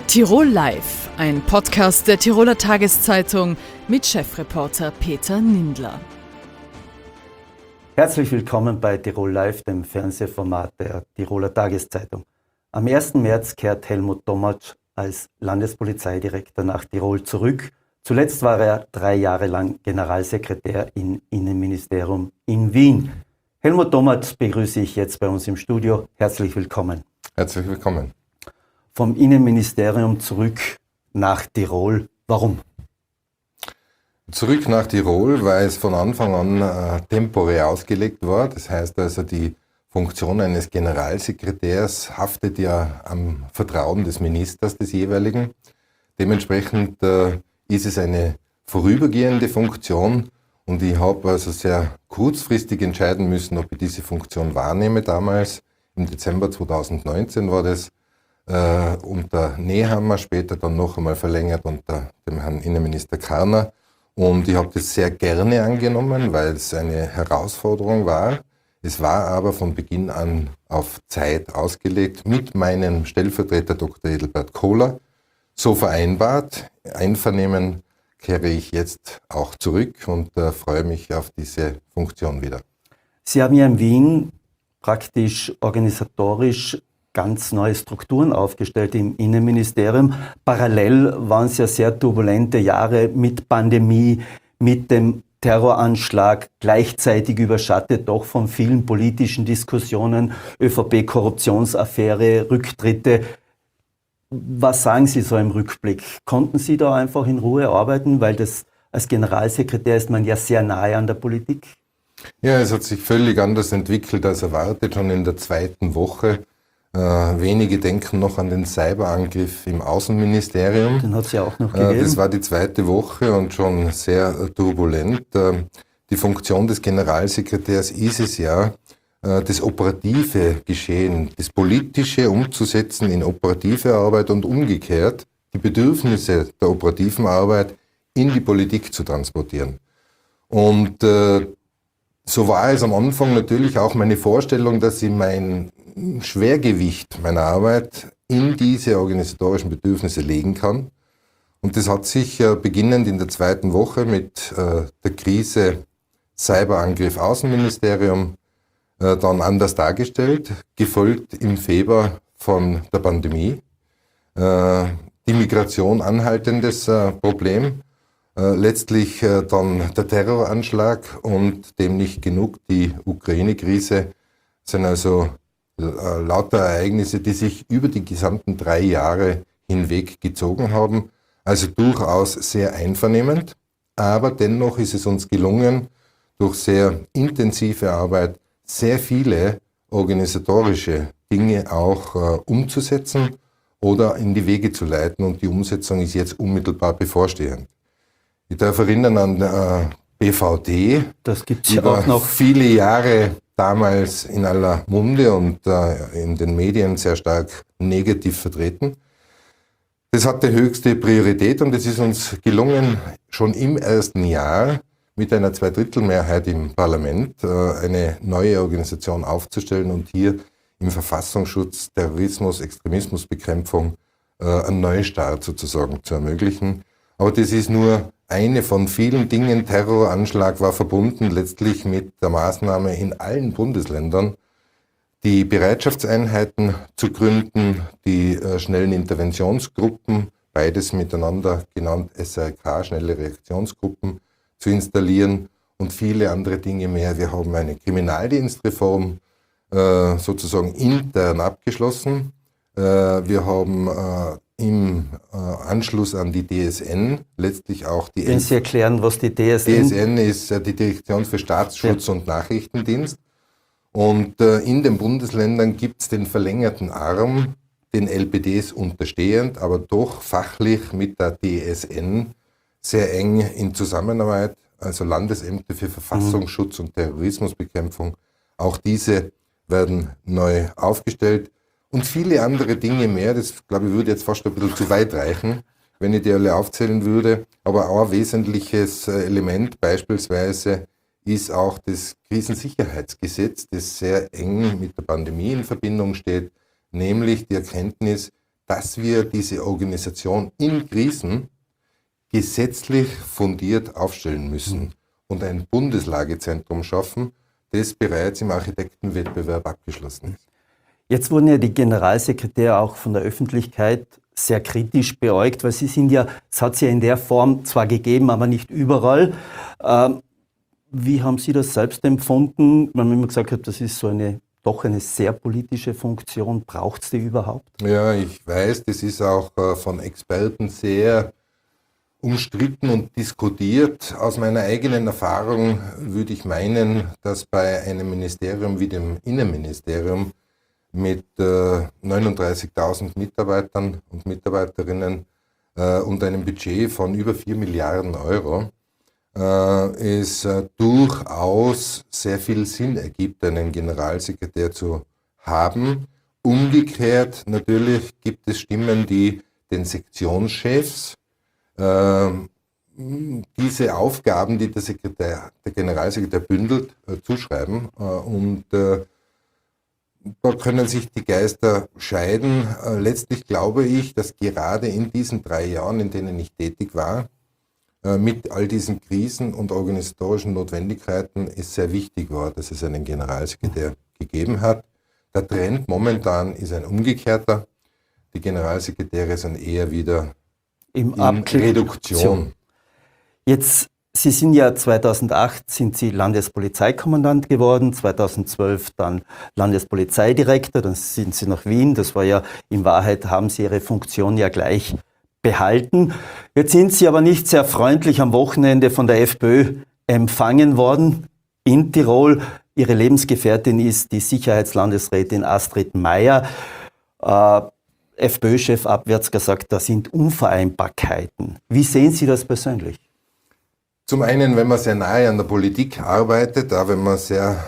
Tirol Live, ein Podcast der Tiroler Tageszeitung mit Chefreporter Peter Nindler. Herzlich willkommen bei Tirol Live, dem Fernsehformat der Tiroler Tageszeitung. Am 1. März kehrt Helmut Dommatsch als Landespolizeidirektor nach Tirol zurück. Zuletzt war er 3 Jahre lang Generalsekretär im Innenministerium in Wien. Helmut Dommatsch begrüße ich jetzt bei uns im Studio. Herzlich willkommen. Herzlich willkommen. Vom Innenministerium zurück nach Tirol. Warum? Zurück nach Tirol, weil es von Anfang an temporär ausgelegt war. Das heißt also, die Funktion eines Generalsekretärs haftet ja am Vertrauen des Ministers des jeweiligen. Dementsprechend ist es eine vorübergehende Funktion und ich habe also sehr kurzfristig entscheiden müssen, ob ich diese Funktion wahrnehme. Damals, im Dezember 2019 war das unter Nehammer, später dann noch einmal verlängert unter dem Herrn Innenminister Karner. Und ich habe das sehr gerne angenommen, weil es eine Herausforderung war. Es war aber von Beginn an auf Zeit ausgelegt mit meinem Stellvertreter Dr. Edelbert Kohler. So vereinbart, Einvernehmen kehre ich jetzt auch zurück und freue mich auf diese Funktion wieder. Sie haben ja in Wien praktisch organisatorisch ganz neue Strukturen aufgestellt im Innenministerium. Parallel waren es ja sehr turbulente Jahre mit Pandemie, mit dem Terroranschlag, gleichzeitig überschattet doch von vielen politischen Diskussionen, ÖVP-Korruptionsaffäre, Rücktritte. Was sagen Sie so im Rückblick? Konnten Sie da einfach in Ruhe arbeiten, weil das als Generalsekretär ist man ja sehr nahe an der Politik? Ja, es hat sich völlig anders entwickelt als erwartet, schon in der 2. Woche. Wenige denken noch an den Cyberangriff im Außenministerium. Den hat es ja auch noch gegeben. Das war die 2. Woche und schon sehr turbulent. Die Funktion des Generalsekretärs ist es ja, das operative Geschehen, das politische umzusetzen in operative Arbeit und umgekehrt die Bedürfnisse der operativen Arbeit in die Politik zu transportieren. Und so war es am Anfang natürlich auch meine Vorstellung, dass ich mein Schwergewicht meiner Arbeit in diese organisatorischen Bedürfnisse legen kann. Und das hat sich beginnend in der 2. Woche mit der Krise Cyberangriff Außenministerium dann anders dargestellt, gefolgt im Februar von der Pandemie. Die Migration anhaltendes Problem, letztlich dann der Terroranschlag und dem nicht genug die Ukraine-Krise sind also lauter Ereignisse, die sich über die gesamten 3 Jahre hinweg gezogen haben. Also durchaus sehr einvernehmend, aber dennoch ist es uns gelungen, durch sehr intensive Arbeit sehr viele organisatorische Dinge auch umzusetzen oder in die Wege zu leiten und die Umsetzung ist jetzt unmittelbar bevorstehend. Ich darf erinnern an BVD, das gibt's die ja war auch noch viele Jahre damals in aller Munde und in den Medien sehr stark negativ vertreten. Das hatte höchste Priorität und es ist uns gelungen, schon im ersten Jahr mit einer 2/3-Mehrheit im Parlament eine neue Organisation aufzustellen und hier im Verfassungsschutz, Terrorismus, Extremismusbekämpfung einen Neustart sozusagen zu ermöglichen. Aber das ist nur eine von vielen Dingen. Terroranschlag war verbunden letztlich mit der Maßnahme in allen Bundesländern, die Bereitschaftseinheiten zu gründen, die schnellen Interventionsgruppen, beides miteinander genannt SRK, schnelle Reaktionsgruppen, zu installieren und viele andere Dinge mehr. Wir haben eine Kriminaldienstreform sozusagen intern abgeschlossen. Wir haben im Anschluss an die DSN letztlich auch die... Wenn Sie erklären, was die DSN... DSN ist die Direktion für Staatsschutz und Nachrichtendienst. Und in den Bundesländern gibt es den verlängerten Arm, den LPDs unterstehend, aber doch fachlich mit der DSN sehr eng in Zusammenarbeit, also Landesämter für Verfassungsschutz und Terrorismusbekämpfung. Auch diese werden neu aufgestellt. Und viele andere Dinge mehr, das glaube ich würde jetzt fast ein bisschen zu weit reichen, wenn ich die alle aufzählen würde. Aber auch ein wesentliches Element beispielsweise ist auch das Krisensicherheitsgesetz, das sehr eng mit der Pandemie in Verbindung steht, nämlich die Erkenntnis, dass wir diese Organisation in Krisen gesetzlich fundiert aufstellen müssen und ein Bundeslagezentrum schaffen, das bereits im Architektenwettbewerb abgeschlossen ist. Jetzt wurden ja die Generalsekretäre auch von der Öffentlichkeit sehr kritisch beäugt, weil sie sind ja, es hat sie ja in der Form zwar gegeben, aber nicht überall. Wie haben Sie das selbst empfunden? Weil man immer gesagt hat, das ist doch eine sehr politische Funktion. Braucht es die überhaupt? Ja, ich weiß, das ist auch von Experten sehr umstritten und diskutiert. Aus meiner eigenen Erfahrung würde ich meinen, dass bei einem Ministerium wie dem Innenministerium mit 39.000 Mitarbeitern und Mitarbeiterinnen und einem Budget von über 4 Milliarden Euro es durchaus sehr viel Sinn ergibt, einen Generalsekretär zu haben. Umgekehrt natürlich gibt es Stimmen, die den Sektionschefs diese Aufgaben, die der Generalsekretär bündelt, zuschreiben. Und da können sich die Geister scheiden. Letztlich glaube ich, dass gerade in diesen 3 Jahren, in denen ich tätig war, mit all diesen Krisen und organisatorischen Notwendigkeiten es sehr wichtig war, dass es einen Generalsekretär gegeben hat. Der Trend momentan ist ein umgekehrter. Die Generalsekretäre sind eher wieder in Reduktion. Jetzt, Sie sind ja 2008 sind Sie Landespolizeikommandant geworden, 2012 dann Landespolizeidirektor, dann sind Sie nach Wien. Das war ja, in Wahrheit haben Sie Ihre Funktion ja gleich behalten. Jetzt sind Sie aber nicht sehr freundlich am Wochenende von der FPÖ empfangen worden in Tirol. Ihre Lebensgefährtin ist die Sicherheitslandesrätin Astrid Maier. FPÖ-Chef abwärts gesagt, da sind Unvereinbarkeiten. Wie sehen Sie das persönlich? Zum einen, wenn man sehr nahe an der Politik arbeitet, auch wenn man sehr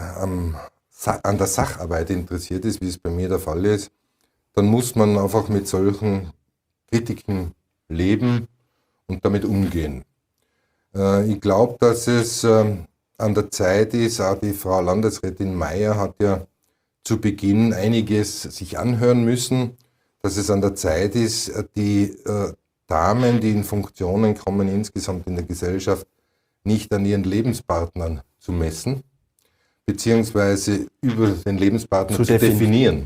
an der Sacharbeit interessiert ist, wie es bei mir der Fall ist, dann muss man einfach mit solchen Kritiken leben und damit umgehen. Ich glaube, dass es an der Zeit ist, auch die Frau Landesrätin Maier hat ja zu Beginn einiges sich anhören müssen, dass es an der Zeit ist, die Damen, die in Funktionen kommen, insgesamt in der Gesellschaft, nicht an ihren Lebenspartnern zu messen, beziehungsweise über den Lebenspartner zu definieren.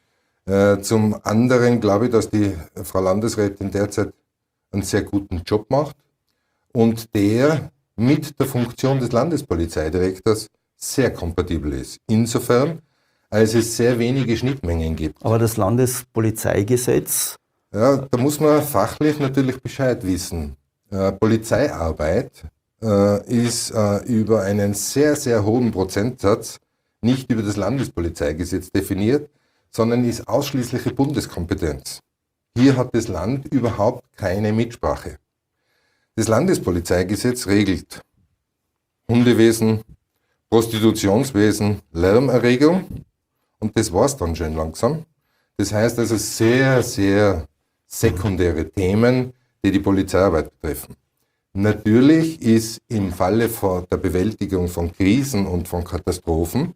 Zum anderen glaube ich, dass die Frau Landesrätin derzeit einen sehr guten Job macht und der mit der Funktion des Landespolizeidirektors sehr kompatibel ist. Insofern, als es sehr wenige Schnittmengen gibt. Aber das Landespolizeigesetz? Ja, da muss man fachlich natürlich Bescheid wissen. Polizeiarbeit ist über einen sehr, sehr hohen Prozentsatz nicht über das Landespolizeigesetz definiert, sondern ist ausschließliche Bundeskompetenz. Hier hat das Land überhaupt keine Mitsprache. Das Landespolizeigesetz regelt Hundewesen, Prostitutionswesen, Lärmerregung und das war's dann schon langsam. Das heißt also sehr, sehr sekundäre Themen, die die Polizeiarbeit betreffen. Natürlich ist im Falle der Bewältigung von Krisen und von Katastrophen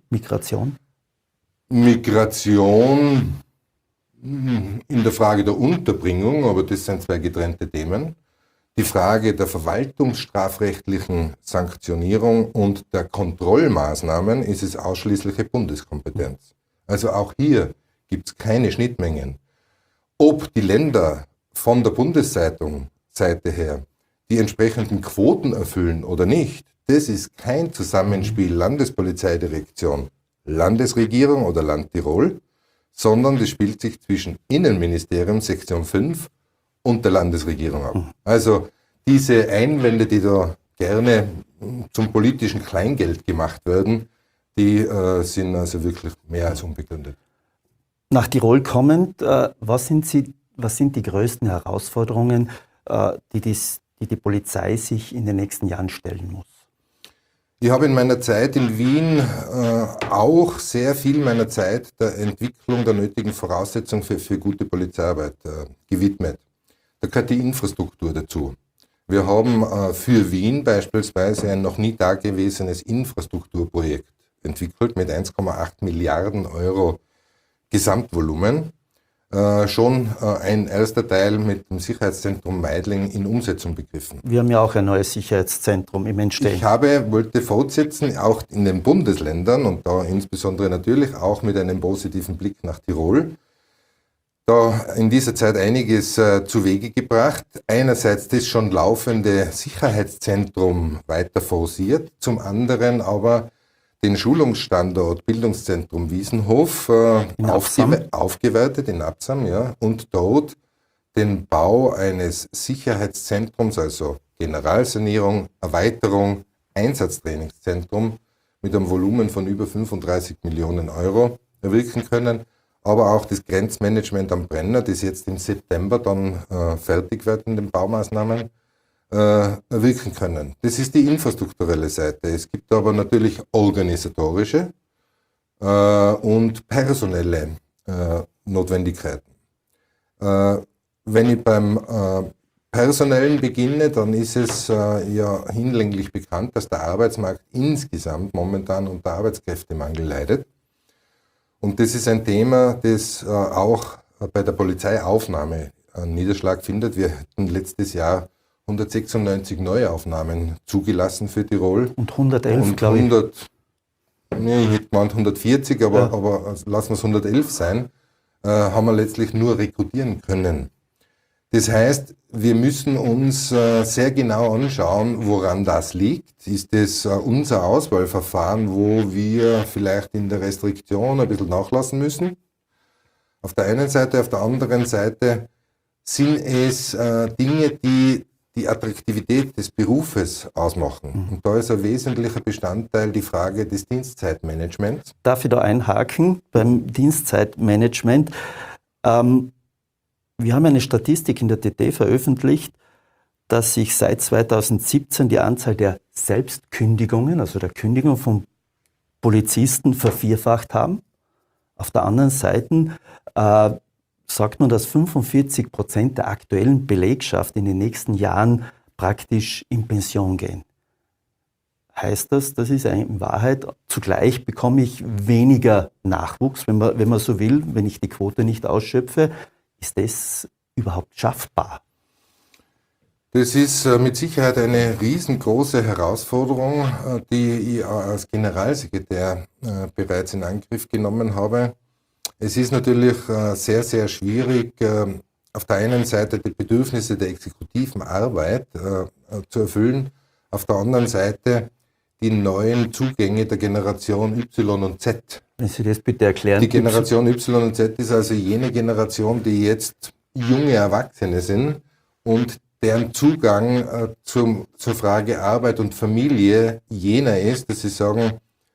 Migration in der Frage der Unterbringung, aber das sind 2 getrennte Themen, die Frage der verwaltungsstrafrechtlichen Sanktionierung und der Kontrollmaßnahmen ist es ausschließliche Bundeskompetenz. Also auch hier gibt es keine Schnittmengen. Ob die Länder von der Bundesseite her die entsprechenden Quoten erfüllen oder nicht, das ist kein Zusammenspiel Landespolizeidirektion, Landesregierung oder Land Tirol, sondern das spielt sich zwischen Innenministerium, Sektion 5 und der Landesregierung ab. Also diese Einwände, die da gerne zum politischen Kleingeld gemacht werden, die sind also wirklich mehr als unbegründet. Nach Tirol kommend, was sind die größten Herausforderungen, die die Polizei sich in den nächsten Jahren stellen muss? Ich habe in meiner Zeit in Wien auch sehr viel meiner Zeit der Entwicklung der nötigen Voraussetzungen für gute Polizeiarbeit gewidmet. Da gehört die Infrastruktur dazu. Wir haben für Wien beispielsweise ein noch nie dagewesenes Infrastrukturprojekt entwickelt mit 1,8 Milliarden Euro Gesamtvolumen. schon ein erster Teil mit dem Sicherheitszentrum Meidling in Umsetzung begriffen. Wir haben ja auch ein neues Sicherheitszentrum im Entstehen. Ich wollte fortsetzen, auch in den Bundesländern und da insbesondere natürlich auch mit einem positiven Blick nach Tirol. Da in dieser Zeit einiges zu Wege gebracht. Einerseits das schon laufende Sicherheitszentrum weiter forciert, zum anderen aber den Schulungsstandort Bildungszentrum Wiesenhof aufgewertet in Absam, ja, und dort den Bau eines Sicherheitszentrums, also Generalsanierung, Erweiterung, Einsatztrainingszentrum mit einem Volumen von über 35 Millionen Euro erwirken können, aber auch das Grenzmanagement am Brenner, das jetzt im September dann fertig wird in den Baumaßnahmen, wirken können. Das ist die infrastrukturelle Seite. Es gibt aber natürlich organisatorische und personelle Notwendigkeiten. Wenn ich beim Personellen beginne, dann ist es ja hinlänglich bekannt, dass der Arbeitsmarkt insgesamt momentan unter Arbeitskräftemangel leidet. Und das ist ein Thema, das auch bei der Polizeiaufnahme einen Niederschlag findet. Wir hatten letztes Jahr 196 Neuaufnahmen zugelassen für Tirol. Und 111, glaube ich. Ich hätte gemeint 140, aber lassen wir es 111 sein, haben wir letztlich nur rekrutieren können. Das heißt, wir müssen uns sehr genau anschauen, woran das liegt. Ist es unser Auswahlverfahren, wo wir vielleicht in der Restriktion ein bisschen nachlassen müssen? Auf der einen Seite, auf der anderen Seite sind es Dinge, die die Attraktivität des Berufes ausmachen. Und da ist ein wesentlicher Bestandteil die Frage des Dienstzeitmanagements. Darf ich da einhaken beim Dienstzeitmanagement? Wir haben eine Statistik in der TT veröffentlicht, dass sich seit 2017 die Anzahl der Selbstkündigungen, also der Kündigung von Polizisten, vervierfacht haben. Auf der anderen Seite sagt man, dass 45% der aktuellen Belegschaft in den nächsten Jahren praktisch in Pension gehen. Heißt das, das ist in Wahrheit, zugleich bekomme ich weniger Nachwuchs, wenn man so will, wenn ich die Quote nicht ausschöpfe. Ist das überhaupt schaffbar? Das ist mit Sicherheit eine riesengroße Herausforderung, die ich als Generalsekretär bereits in Angriff genommen habe. Es ist natürlich sehr, sehr schwierig, auf der einen Seite die Bedürfnisse der exekutiven Arbeit zu erfüllen, auf der anderen Seite die neuen Zugänge der Generation Y und Z. Wenn Sie das bitte erklären. Die Generation Y und Z ist also jene Generation, die jetzt junge Erwachsene sind und deren Zugang zur Frage Arbeit und Familie jener ist, dass sie sagen,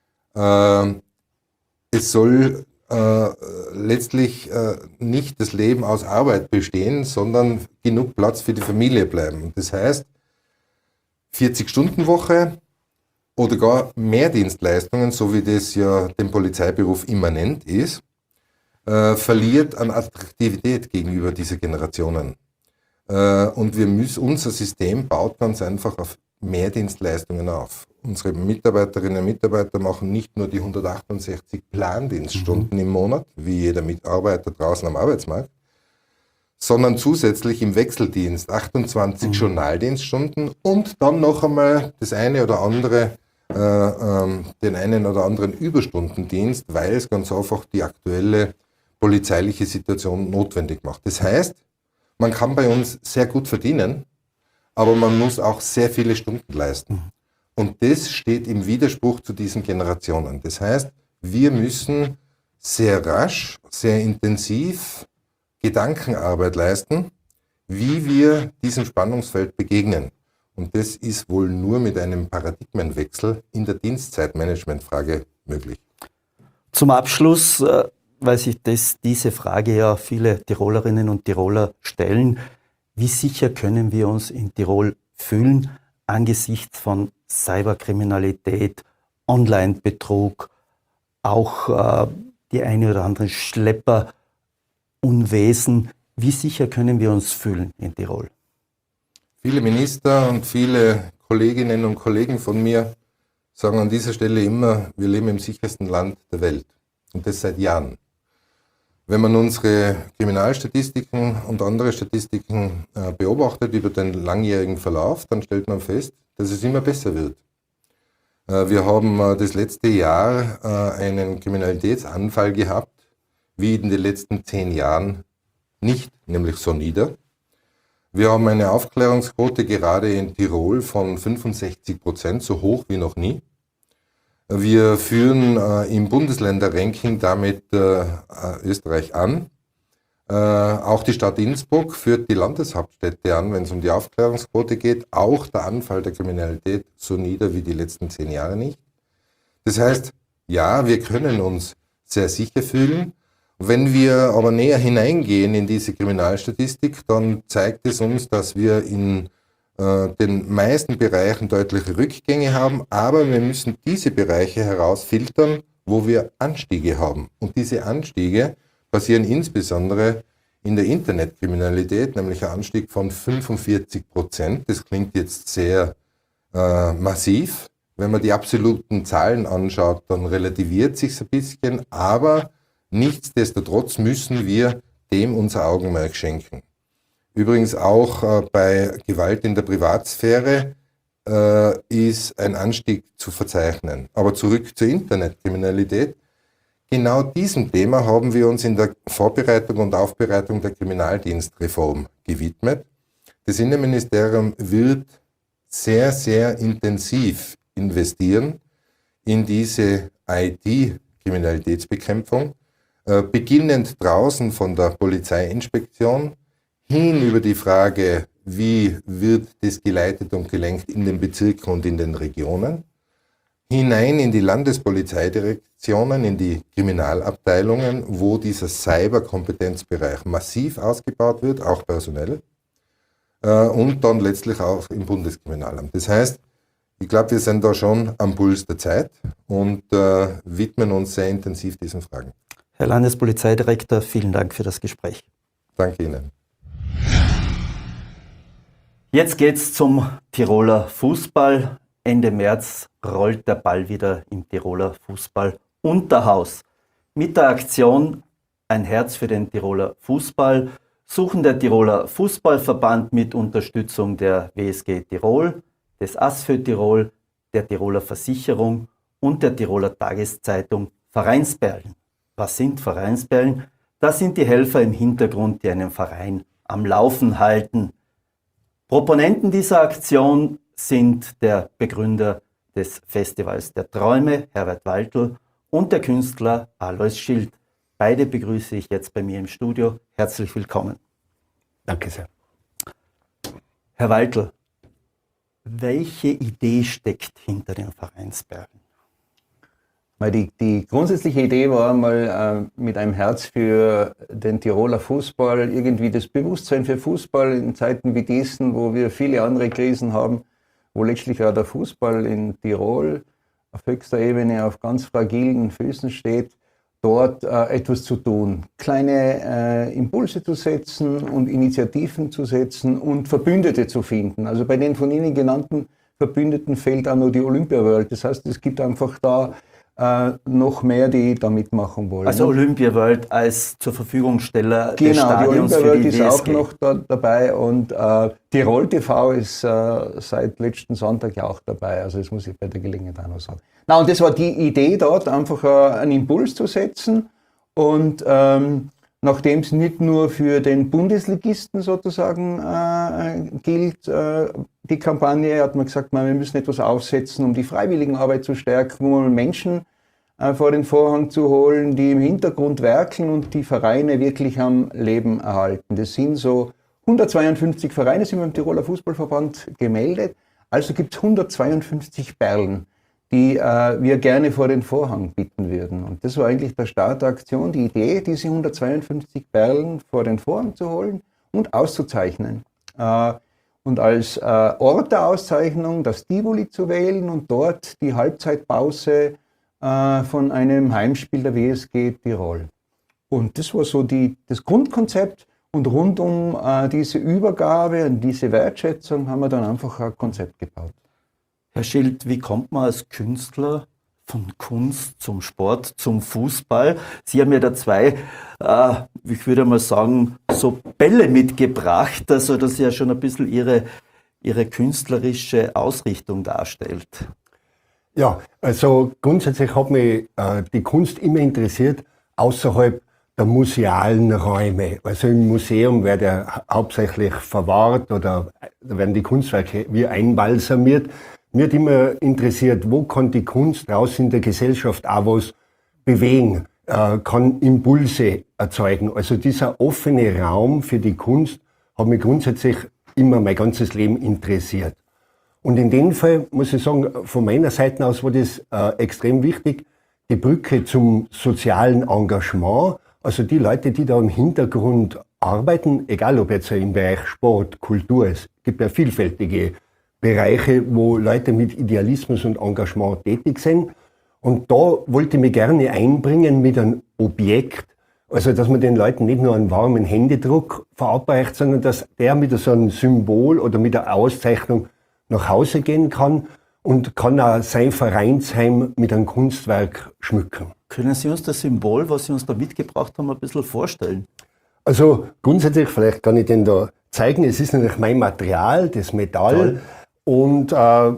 es soll letztlich nicht das Leben aus Arbeit bestehen, sondern genug Platz für die Familie bleiben. Das heißt, 40-Stunden-Woche oder gar Mehrdienstleistungen, so wie das ja dem Polizeiberuf immanent ist, verliert an Attraktivität gegenüber dieser Generationen. Und unser System baut ganz einfach auf Mehrdienstleistungen auf. Unsere Mitarbeiterinnen und Mitarbeiter machen nicht nur die 168 Plandienststunden im Monat, wie jeder Mitarbeiter draußen am Arbeitsmarkt, sondern zusätzlich im Wechseldienst 28 Journaldienststunden und dann noch einmal das eine oder andere, den einen oder anderen Überstundendienst, weil es ganz einfach die aktuelle polizeiliche Situation notwendig macht. Das heißt, man kann bei uns sehr gut verdienen, aber man muss auch sehr viele Stunden leisten. Und das steht im Widerspruch zu diesen Generationen. Das heißt, wir müssen sehr rasch, sehr intensiv Gedankenarbeit leisten, wie wir diesem Spannungsfeld begegnen. Und das ist wohl nur mit einem Paradigmenwechsel in der Dienstzeitmanagementfrage möglich. Zum Abschluss, weil sich diese Frage ja viele Tirolerinnen und Tiroler stellen, wie sicher können wir uns in Tirol fühlen angesichts von Cyberkriminalität, Online-Betrug, auch die eine oder andere Schlepperunwesen. Wie sicher können wir uns fühlen in Tirol? Viele Minister und viele Kolleginnen und Kollegen von mir sagen an dieser Stelle immer, wir leben im sichersten Land der Welt. Und das seit Jahren. Wenn man unsere Kriminalstatistiken und andere Statistiken beobachtet über den langjährigen Verlauf, dann stellt man fest, dass es immer besser wird. Wir haben das letzte Jahr einen Kriminalitätsanfall gehabt, wie in den letzten 10 Jahren nicht, nämlich so nieder. Wir haben eine Aufklärungsquote gerade in Tirol von 65%, so hoch wie noch nie. Wir führen im Bundesländerranking damit Österreich an. Auch die Stadt Innsbruck führt die Landeshauptstädte an, wenn es um die Aufklärungsquote geht. Auch der Anfall der Kriminalität so nieder wie die letzten 10 Jahre nicht. Das heißt, ja, wir können uns sehr sicher fühlen. Wenn wir aber näher hineingehen in diese Kriminalstatistik, dann zeigt es uns, dass wir in den meisten Bereichen deutliche Rückgänge haben, aber wir müssen diese Bereiche herausfiltern, wo wir Anstiege haben. Und diese Anstiege passieren insbesondere in der Internetkriminalität, nämlich ein Anstieg von 45%. Das klingt jetzt sehr massiv. Wenn man die absoluten Zahlen anschaut, dann relativiert sich ein bisschen, aber nichtsdestotrotz müssen wir dem unser Augenmerk schenken. Übrigens auch bei Gewalt in der Privatsphäre ist ein Anstieg zu verzeichnen. Aber zurück zur Internetkriminalität. Genau diesem Thema haben wir uns in der Vorbereitung und Aufbereitung der Kriminaldienstreform gewidmet. Das Innenministerium wird sehr, sehr intensiv investieren in diese IT-Kriminalitätsbekämpfung, beginnend draußen von der Polizeiinspektion, hin über die Frage, wie wird das geleitet und gelenkt in den Bezirken und in den Regionen, hinein in die Landespolizeidirektionen, in die Kriminalabteilungen, wo dieser Cyberkompetenzbereich massiv ausgebaut wird, auch personell, und dann letztlich auch im Bundeskriminalamt. Das heißt, ich glaube, wir sind da schon am Puls der Zeit und widmen uns sehr intensiv diesen Fragen. Herr Landespolizeidirektor, vielen Dank für das Gespräch. Danke Ihnen. Jetzt geht's zum Tiroler Fußball. Ende März rollt der Ball wieder im Tiroler Fußball-Unterhaus. Mit der Aktion Ein Herz für den Tiroler Fußball suchen der Tiroler Fußballverband mit Unterstützung der WSG Tirol, des ASFÖ Tirol, der Tiroler Versicherung und der Tiroler Tageszeitung Vereinsperlen. Was sind Vereinsperlen? Das sind die Helfer im Hintergrund, die einen Verein am Laufen halten. Proponenten dieser Aktion sind der Begründer des Festivals der Träume, Herbert Waltl, und der Künstler Alois Schild. Beide begrüße ich jetzt bei mir im Studio. Herzlich willkommen. Danke sehr. Herr Waltl, welche Idee steckt hinter den Vereinsperlen? Die grundsätzliche Idee war mal mit einem Herz für den Tiroler Fußball, irgendwie das Bewusstsein für Fußball in Zeiten wie diesen, wo wir viele andere Krisen haben, wo letztlich auch der Fußball in Tirol auf höchster Ebene auf ganz fragilen Füßen steht, dort etwas zu tun, kleine Impulse zu setzen und Initiativen zu setzen und Verbündete zu finden. Also bei den von Ihnen genannten Verbündeten fehlt auch nur die Olympia World. Das heißt, es gibt einfach da noch mehr, die da mitmachen wollen. Also Olympia World als zur Verfügungsteller des Stadions. Genau, die Olympia World ist auch noch dabei und Tirol TV ist seit letzten Sonntag ja auch dabei. Also das muss ich bei der Gelegenheit auch noch sagen. Na, und das war die Idee dort, einfach einen Impuls zu setzen und nachdem es nicht nur für den Bundesligisten sozusagen gilt, die Kampagne, hat man gesagt, wir müssen etwas aufsetzen, um die Freiwilligenarbeit zu stärken, um Menschen vor den Vorhang zu holen, die im Hintergrund werkeln und die Vereine wirklich am Leben erhalten. Das sind so 152 Vereine, sind beim Tiroler Fußballverband gemeldet, also gibt es 152 Perlen, die wir gerne vor den Vorhang bitten würden. Und das war eigentlich der Start der Aktion, die Idee, diese 152 Perlen vor den Vorhang zu holen und auszuzeichnen. Und als Ort der Auszeichnung das Tivoli zu wählen und dort die Halbzeitpause von einem Heimspiel der WSG Tirol. Und das war so das Grundkonzept. Und rund um diese Übergabe und diese Wertschätzung haben wir dann einfach ein Konzept gebaut. Herr Schild, wie kommt man als Künstler von Kunst zum Sport, zum Fußball. Sie haben ja da zwei, ich würde mal sagen, so Bälle mitgebracht, also das ja schon ein bisschen Ihre künstlerische Ausrichtung darstellt. Ja, also grundsätzlich hat mich die Kunst immer interessiert, außerhalb der musealen Räume. Also im Museum wird ja hauptsächlich verwahrt oder da werden die Kunstwerke wie einbalsamiert. Mir hat immer interessiert, wo kann die Kunst draußen in der Gesellschaft auch was bewegen, kann Impulse erzeugen. Also dieser offene Raum für die Kunst hat mich grundsätzlich immer mein ganzes Leben interessiert. Und in dem Fall muss ich sagen, von meiner Seite aus war das extrem wichtig, die Brücke zum sozialen Engagement. Also die Leute, die da im Hintergrund arbeiten, egal ob jetzt im Bereich Sport, Kultur, es gibt ja vielfältige Bereiche, wo Leute mit Idealismus und Engagement tätig sind. Und da wollte ich mich gerne einbringen mit einem Objekt, also dass man den Leuten nicht nur einen warmen Händedruck verabreicht, sondern dass der mit so einem Symbol oder mit einer Auszeichnung nach Hause gehen kann und kann auch sein Vereinsheim mit einem Kunstwerk schmücken. Können Sie uns das Symbol, was Sie uns da mitgebracht haben, ein bisschen vorstellen? Also grundsätzlich, vielleicht kann ich den da zeigen, es ist natürlich mein Material, das Metall. Toll. Und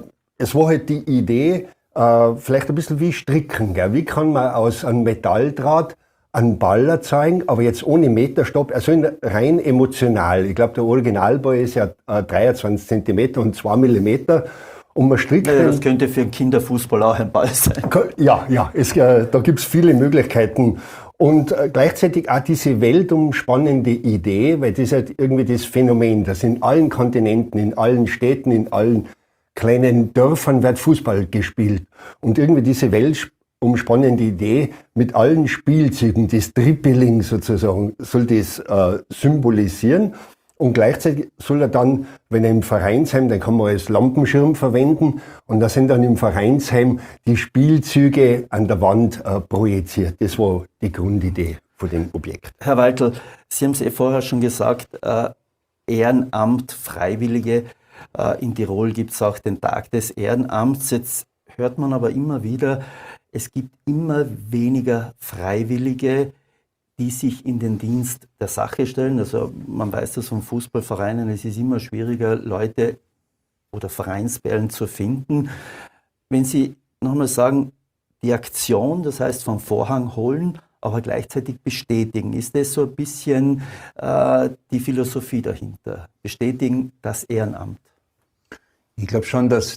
es war halt die Idee, vielleicht ein bisschen wie Stricken. Gell? Wie kann man aus einem Metalldraht einen Ball erzeugen, aber jetzt ohne Meterstopp, also rein emotional. Ich glaube, der Originalball ist ja 23 cm und 2 mm. Und man strickt das könnte für einen Kinderfußball auch ein Ball sein. Ja, da gibt es viele Möglichkeiten. Und gleichzeitig auch diese weltumspannende Idee, weil das ist halt irgendwie das Phänomen, dass in allen Kontinenten, in allen Städten, in allen kleinen Dörfern wird Fußball gespielt. Und irgendwie diese weltumspannende Idee mit allen Spielzügen, das Dribbling sozusagen, soll das symbolisieren. Und gleichzeitig soll er dann, wenn er im Vereinsheim, dann kann man als Lampenschirm verwenden. Und da sind dann im Vereinsheim die Spielzüge an der Wand projiziert. Das war die Grundidee von dem Objekt. Herr Waltl, Sie haben es vorher schon gesagt, Ehrenamt, Freiwillige. In Tirol gibt es auch den Tag des Ehrenamts. Jetzt hört man aber immer wieder, es gibt immer weniger Freiwillige, die sich in den Dienst der Sache stellen. Also man weiß das von Fußballvereinen, es ist immer schwieriger, Leute oder Vereinsperlen zu finden. Wenn Sie nochmal sagen, die Aktion, das heißt vom Vorhang holen, aber gleichzeitig bestätigen, ist das so ein bisschen die Philosophie dahinter? Bestätigen das Ehrenamt? Ich glaube schon, dass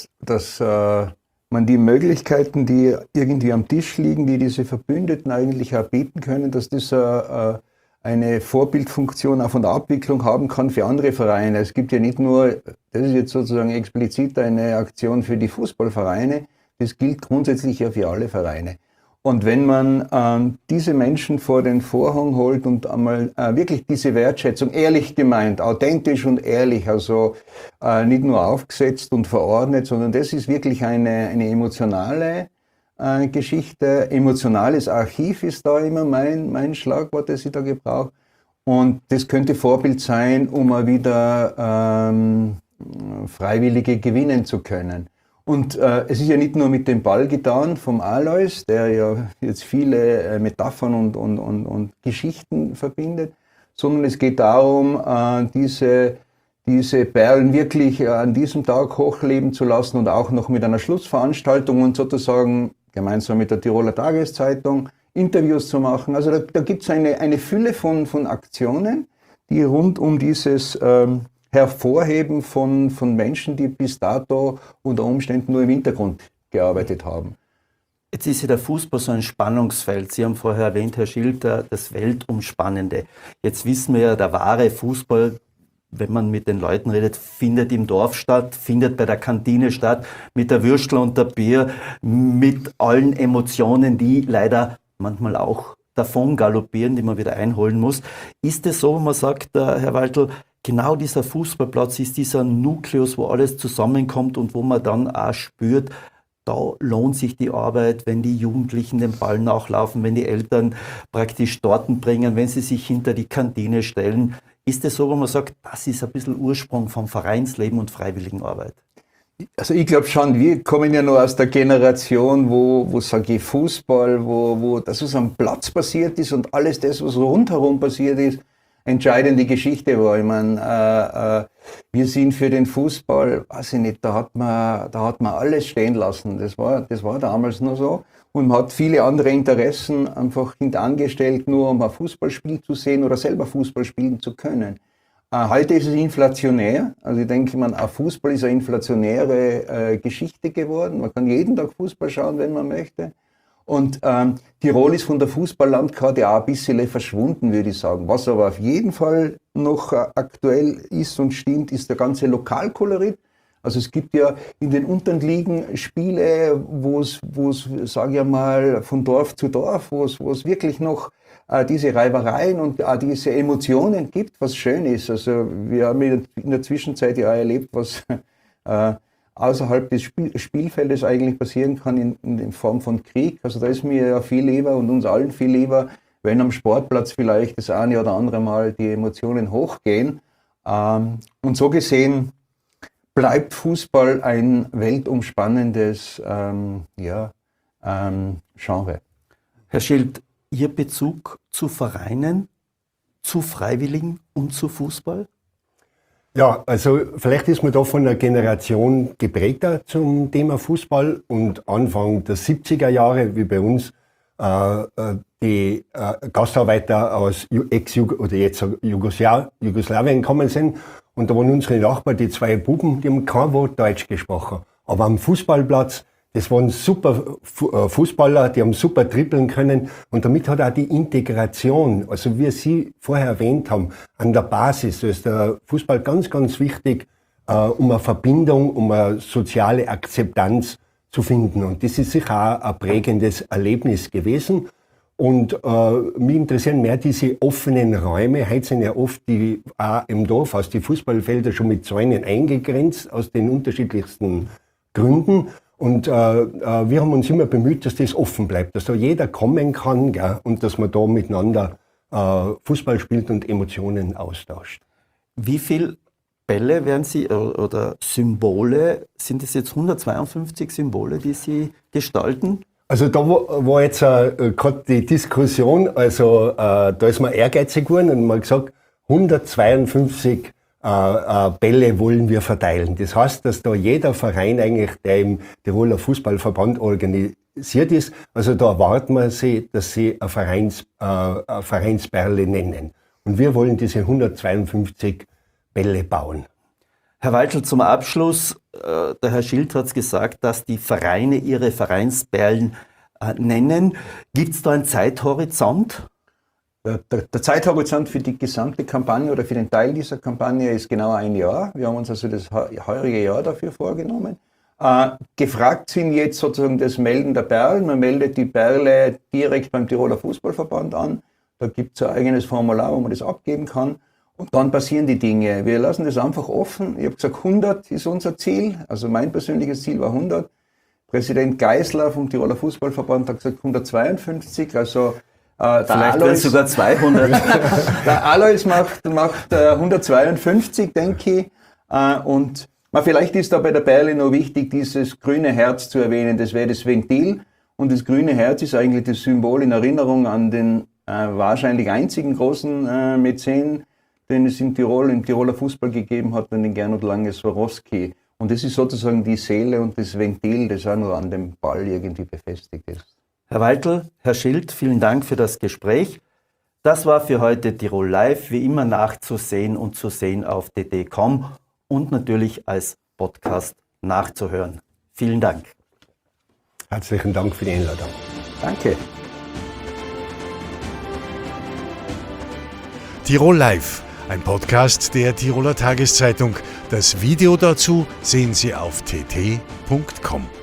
man die Möglichkeiten, die irgendwie am Tisch liegen, die diese Verbündeten eigentlich auch bieten können, dass das eine Vorbildfunktion auch von der Abwicklung haben kann für andere Vereine. Es gibt ja nicht nur, das ist jetzt sozusagen explizit eine Aktion für die Fußballvereine, das gilt grundsätzlich ja für alle Vereine. Und wenn man diese Menschen vor den Vorhang holt und einmal wirklich diese Wertschätzung, ehrlich gemeint, authentisch und ehrlich, also nicht nur aufgesetzt und verordnet, sondern das ist wirklich eine emotionale Geschichte. Emotionales Archiv ist da immer mein Schlagwort, das ich da gebrauche. Und das könnte Vorbild sein, um mal wieder Freiwillige gewinnen zu können. Und es ist ja nicht nur mit dem Ball getan vom Alois, der ja jetzt viele Metaphern und Geschichten verbindet, sondern es geht darum, diese Perlen wirklich an diesem Tag hochleben zu lassen und auch noch mit einer Schlussveranstaltung und sozusagen gemeinsam mit der Tiroler Tageszeitung Interviews zu machen. Also da gibt es eine Fülle von Aktionen, die rund um dieses Hervorheben von Menschen, die bis dato unter Umständen nur im Hintergrund gearbeitet haben. Jetzt ist ja der Fußball so ein Spannungsfeld. Sie haben vorher erwähnt, Herr Schilter, das Weltumspannende. Jetzt wissen wir ja, der wahre Fußball, wenn man mit den Leuten redet, findet im Dorf statt, findet bei der Kantine statt, mit der Würstel und der Bier, mit allen Emotionen, die leider manchmal auch davon galoppieren, die man wieder einholen muss. Ist es so, wo man sagt, Herr Waltl, genau dieser Fußballplatz ist dieser Nukleus, wo alles zusammenkommt und wo man dann auch spürt, da lohnt sich die Arbeit, wenn die Jugendlichen den Ball nachlaufen, wenn die Eltern praktisch Torten bringen, wenn sie sich hinter die Kantine stellen. Ist es so, wo man sagt, das ist ein bisschen Ursprung vom Vereinsleben und Freiwilligenarbeit? Also ich glaube schon, wir kommen ja noch aus der Generation, wo sage ich, Fußball, wo das, was am Platz passiert ist und alles das, was rundherum passiert ist, entscheidende Geschichte war. Ich meine, wir sind für den Fußball, weiß ich nicht, da hat man alles stehen lassen. Das war damals nur so. Und man hat viele andere Interessen einfach hintangestellt, nur um ein Fußballspiel zu sehen oder selber Fußball spielen zu können. Heute ist es inflationär. Also ich denke, Fußball ist eine inflationäre Geschichte geworden. Man kann jeden Tag Fußball schauen, wenn man möchte. Und Tirol ist von der Fußballlandkarte auch ein bisschen verschwunden, würde ich sagen. Was aber auf jeden Fall noch aktuell ist und stimmt, ist der ganze Lokalkolorit. Also es gibt ja in den unteren Ligen Spiele, wo es, sage ich mal, von Dorf zu Dorf, wo es wirklich noch diese Reibereien und diese Emotionen gibt, was schön ist. Also wir haben in der Zwischenzeit ja auch erlebt, was außerhalb des Spielfeldes eigentlich passieren kann in Form von Krieg. Also da ist mir ja viel lieber und uns allen viel lieber, wenn am Sportplatz vielleicht das eine oder andere Mal die Emotionen hochgehen. Und so gesehen bleibt Fußball ein weltumspannendes Genre. Herr Schild, Ihr Bezug zu Vereinen, zu Freiwilligen und zu Fußball? Ja, also vielleicht ist man da von einer Generation geprägter zum Thema Fußball und Anfang der 70er Jahre, wie bei uns die Gastarbeiter aus oder jetzt Jugoslawien gekommen sind. Und da waren unsere Nachbarn, die zwei Buben, die haben kein Wort Deutsch gesprochen. Aber am Fußballplatz, das waren super Fußballer, die haben super dribbeln können. Und damit hat auch die Integration, also wie Sie vorher erwähnt haben, an der Basis, da ist der Fußball ganz, ganz wichtig, um eine Verbindung, um eine soziale Akzeptanz zu finden. Und das ist sicher auch ein prägendes Erlebnis gewesen. Und mich interessieren mehr diese offenen Räume. Heute sind ja oft die auch im Dorf aus die Fußballfelder schon mit Zäunen eingegrenzt, aus den unterschiedlichsten Gründen. Und wir haben uns immer bemüht, dass das offen bleibt, dass da jeder kommen kann, gell, und dass man da miteinander Fußball spielt und Emotionen austauscht. Wie viel Bälle werden Sie oder Symbole, sind es jetzt 152 Symbole, die Sie gestalten? Also da war jetzt gerade die Diskussion, also da ist man ehrgeizig geworden und man hat gesagt, 152 Bälle wollen wir verteilen. Das heißt, dass da jeder Verein eigentlich, der im Tiroler Fußballverband organisiert ist, also da erwarten wir sie, dass sie eine Vereinsperle nennen. Und wir wollen diese 152 Bälle bauen. Herr Weitschel, zum Abschluss, der Herr Schild hat es gesagt, dass die Vereine ihre Vereinsperlen nennen. Gibt es da einen Zeithorizont? Der Zeithorizont für die gesamte Kampagne oder für den Teil dieser Kampagne ist genau ein Jahr. Wir haben uns also das heurige Jahr dafür vorgenommen. Gefragt sind jetzt sozusagen das Melden der Perlen. Man meldet die Perle direkt beim Tiroler Fußballverband an. Da gibt es ein eigenes Formular, wo man das abgeben kann. Und dann passieren die Dinge. Wir lassen das einfach offen. Ich habe gesagt, 100 ist unser Ziel. Also mein persönliches Ziel war 100. Präsident Geisler vom Tiroler Fußballverband hat gesagt 152. Also vielleicht werden es sogar 200. Der Alois macht 152, denke ich. Und vielleicht ist da bei der Perle noch wichtig, dieses grüne Herz zu erwähnen. Das wäre das Ventil. Und das grüne Herz ist eigentlich das Symbol in Erinnerung an den wahrscheinlich einzigen großen Mäzen, den es im Tiroler Fußball gegeben hat, den Gernot Lange-Swarovski. Und das ist sozusagen die Seele und das Ventil, das auch nur an dem Ball irgendwie befestigt ist. Herr Weitl, Herr Schild, vielen Dank für das Gespräch. Das war für heute Tirol Live, wie immer nachzusehen und zu sehen auf dd.com und natürlich als Podcast nachzuhören. Vielen Dank. Herzlichen Dank für die Einladung. Danke. Tirol Live, ein Podcast der Tiroler Tageszeitung. Das Video dazu sehen Sie auf tt.com.